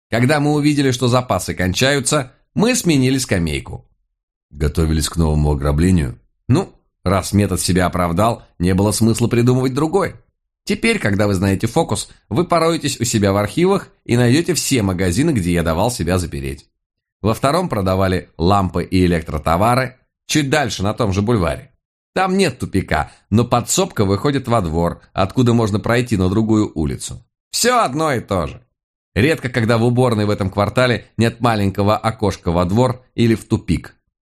Когда мы увидели, что запасы кончаются, мы сменили скамейку. Готовились к новому ограблению? Ну, раз метод себя оправдал, не было смысла придумывать другой. Теперь, когда вы знаете фокус, вы пороетесь у себя в архивах и найдете все магазины, где я давал себя запереть. Во втором продавали лампы и электротовары, чуть дальше, на том же бульваре. Там нет тупика, но подсобка выходит во двор, откуда можно пройти на другую улицу. Все одно и то же. Редко, когда в уборной в этом квартале нет маленького окошка во двор или в тупик.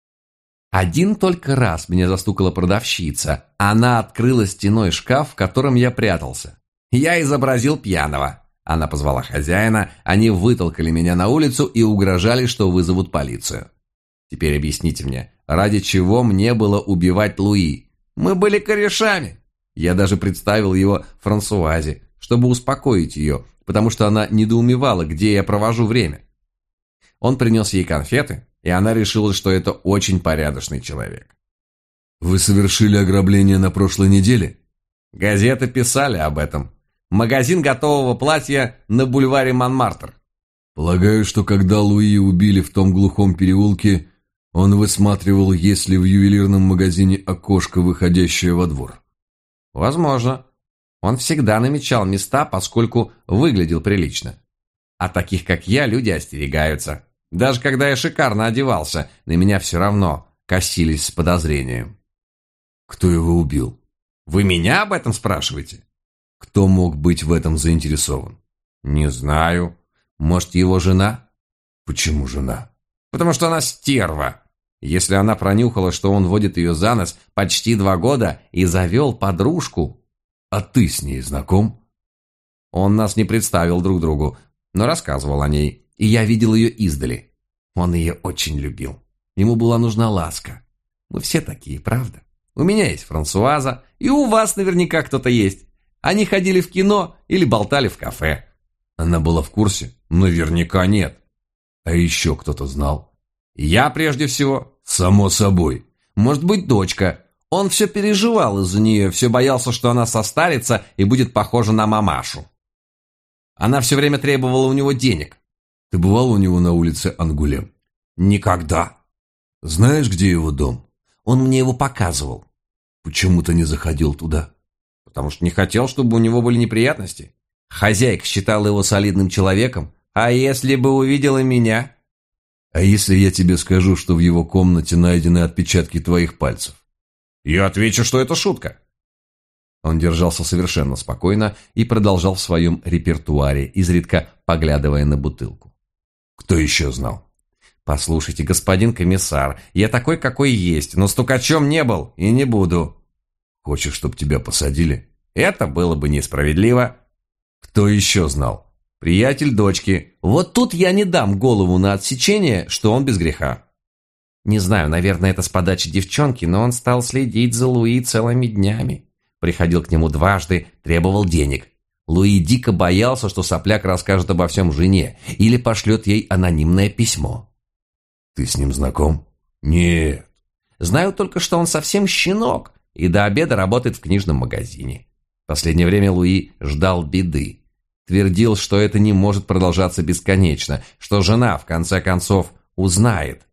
Один только раз меня застукала продавщица. Она открыла стеной шкаф, в котором я прятался. Я изобразил пьяного. Она позвала хозяина, они вытолкали меня на улицу и угрожали, что вызовут полицию. Теперь объясните мне, ради чего мне было убивать Луи? Мы были корешами. Я даже представил его Франсуазе, чтобы успокоить ее, потому что она недоумевала, где я провожу время. Он принес ей конфеты, и она решила, что это очень порядочный человек. Вы совершили ограбление на прошлой неделе? Газеты писали об этом. Магазин готового платья на бульваре Монмартр. Полагаю, что когда Луи убили в том глухом переулке, он высматривал, есть ли в ювелирном магазине окошко, выходящее во двор. Возможно. Он всегда намечал места, поскольку выглядел прилично. А таких, как я, люди остерегаются. Даже когда я шикарно одевался, на меня все равно косились с подозрением. Кто его убил? Вы меня об этом спрашиваете? Кто мог быть в этом заинтересован? Не знаю. Может, его жена? Почему жена? Потому что она стерва. Если она пронюхала, что он водит ее за нос почти 2 года и завел подружку... А ты с ней знаком? Он нас не представил друг другу, но рассказывал о ней, и я видел ее издали. Он ее очень любил. Ему была нужна ласка. Мы все такие, правда? У меня есть Франсуаза, и у вас наверняка кто-то есть. Они ходили в кино или болтали в кафе. Она была в курсе? Наверняка нет. А еще кто-то знал? Я прежде всего. Само собой. Может быть, дочка. Он все переживал из-за нее, все боялся, что она состарится и будет похожа на мамашу. Она все время требовала у него денег. Ты бывал у него на улице Ангулем? Никогда. Знаешь, где его дом? Он мне его показывал. Почему ты не заходил туда? Потому что не хотел, чтобы у него были неприятности. Хозяйка считала его солидным человеком. А если бы увидела меня? А если я тебе скажу, что в его комнате найдены отпечатки твоих пальцев? Я отвечу, что это шутка. Он держался совершенно спокойно и продолжал в своем репертуаре, изредка поглядывая на бутылку. Кто еще знал? Послушайте, господин комиссар, я такой, какой есть, но стукачом не был и не буду. Хочешь, чтобы тебя посадили? Это было бы несправедливо. Кто еще знал? Приятель дочки. Вот тут я не дам голову на отсечение, что он без греха. Не знаю, наверное, это с подачи девчонки, но он стал следить за Луи целыми днями. Приходил к нему дважды, требовал денег. Луи дико боялся, что сопляк расскажет обо всем жене или пошлет ей анонимное письмо. Ты с ним знаком? Нет. Знаю только, что он совсем щенок и до обеда работает в книжном магазине. В последнее время Луи ждал беды. Твердил, что это не может продолжаться бесконечно, что жена, в конце концов, узнает.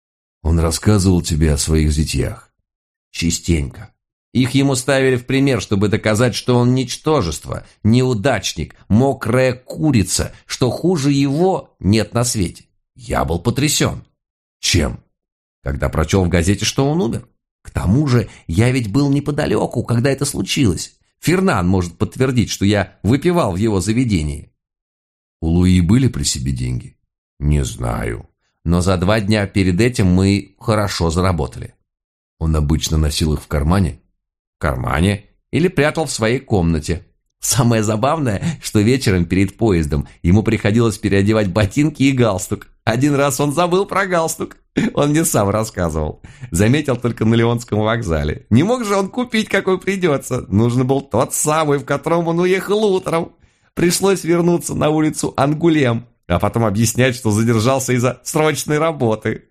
Он рассказывал тебе о своих зятьях? Частенько. Их ему ставили в пример, чтобы доказать, что он ничтожество, неудачник, мокрая курица, что хуже его нет на свете. Я был потрясен. Чем? Когда прочел в газете, что он умер. К тому же, я ведь был неподалеку, когда это случилось. Фернан может подтвердить, что я выпивал в его заведении. У Луи были при себе деньги? Не знаю. Но за 2 дня перед этим мы хорошо заработали. Он обычно носил их в кармане? В кармане или прятал в своей комнате. Самое забавное, что вечером перед поездом ему приходилось переодевать ботинки и галстук. Один раз он забыл про галстук. Он мне сам рассказывал. Заметил только на Леонском вокзале. Не мог же он купить, какой придется. Нужен был тот самый, в котором он уехал утром. Пришлось вернуться на улицу Ангулем, а потом объяснять, что задержался из-за срочной работы.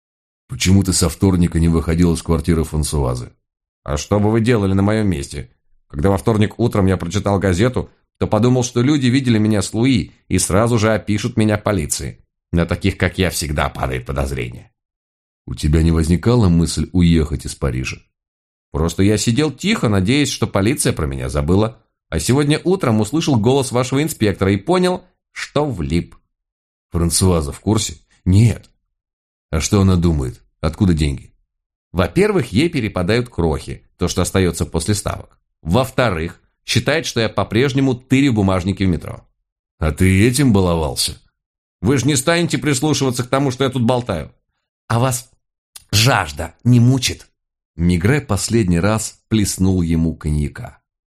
Почему ты со вторника не выходил из квартиры Франсуазы? А что бы вы делали на моем месте? Когда во вторник утром я прочитал газету, то подумал, что люди видели меня с Луи и сразу же опишут меня полиции. На таких, как я, всегда падает подозрение. У тебя не возникала мысль уехать из Парижа? Просто я сидел тихо, надеясь, что полиция про меня забыла. А сегодня утром услышал голос вашего инспектора и понял, что влип. Франсуаза в курсе? Нет. А что она думает? Откуда деньги? Во-первых, ей перепадают крохи, то, что остается после ставок. Во-вторых, считает, что я по-прежнему тырю бумажники в метро. А ты этим баловался? Вы же не станете прислушиваться к тому, что я тут болтаю. А вас жажда не мучит? Мигре последний раз плеснул ему коньяка.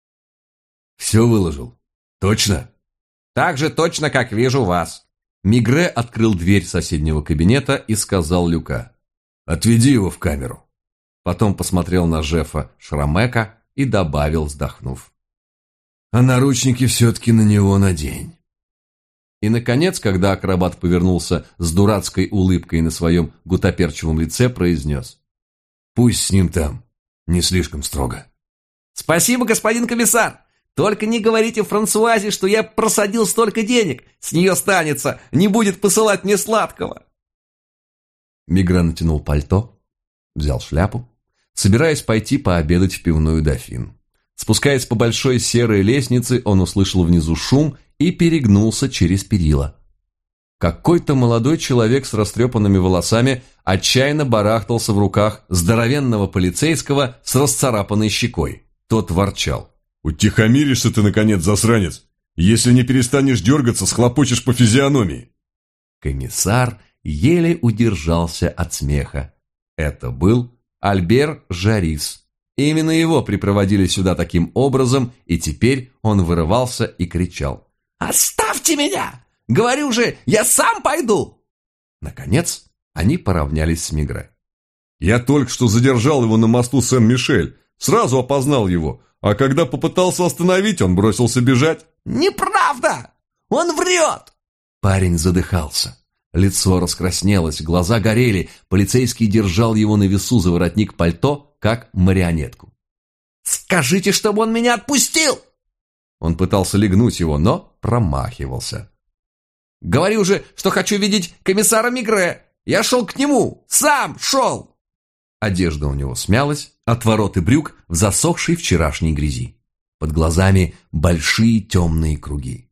Все выложил? Точно? Так же точно, как вижу вас. Мигре открыл дверь соседнего кабинета и сказал Люка: «Отведи его в камеру». Потом посмотрел на Жефа Шрамека и добавил, вздохнув: «А наручники все-таки на него надень». И, наконец, когда акробат повернулся с дурацкой улыбкой на своем гутоперчивом лице, произнес: «Пусть с ним там, не слишком строго». «Спасибо, господин комиссар! Только не говорите Франсуазе, что я просадил столько денег. С нее станется, не будет посылать мне сладкого». Мигре натянул пальто, взял шляпу, собираясь пойти пообедать в пивную «Дофин». Спускаясь по большой серой лестнице, он услышал внизу шум и перегнулся через перила. Какой-то молодой человек с растрепанными волосами отчаянно барахтался в руках здоровенного полицейского с расцарапанной щекой. Тот ворчал: «Утихомиришься ты, наконец, засранец! Если не перестанешь дергаться, схлопочешь по физиономии!» Комиссар еле удержался от смеха. Это был Альбер Жарис. Именно его припроводили сюда таким образом, и теперь он вырывался и кричал: «Оставьте меня! Говорю же, я сам пойду!» Наконец, они поравнялись с Мигре. «Я только что задержал его на мосту Сен-Мишель, сразу опознал его, а когда попытался остановить, он бросился бежать». «Неправда! Он врет!» Парень задыхался. Лицо раскраснелось, глаза горели, полицейский держал его на весу за воротник пальто, как марионетку. «Скажите, чтобы он меня отпустил!» Он пытался легнуть его, но промахивался. «Говорю же, что хочу видеть комиссара Мигре! Я шел к нему! Сам шел!» Одежда у него смялась, отвороты брюк в засохшей вчерашней грязи. Под глазами большие темные круги.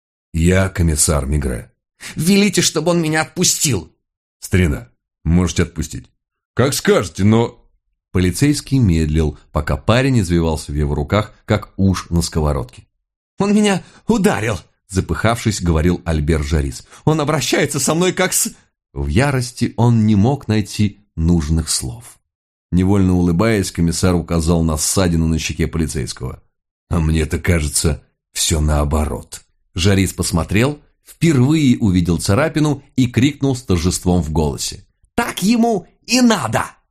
«Я комиссар Мигре». «Велите, чтобы он меня отпустил!» «Старина, можете отпустить». «Как скажете, но...» Полицейский медлил, пока парень извивался в его руках, как уж на сковородке. «Он меня ударил!» Запыхавшись, говорил Альбер Жарис. «Он обращается со мной как с...» В ярости он не мог найти нужных слов. Невольно улыбаясь, комиссар указал на ссадину на щеке полицейского. «А мне-то кажется, все наоборот». Жарис посмотрел, впервые увидел царапину и крикнул с торжеством в голосе: «Так ему и надо!»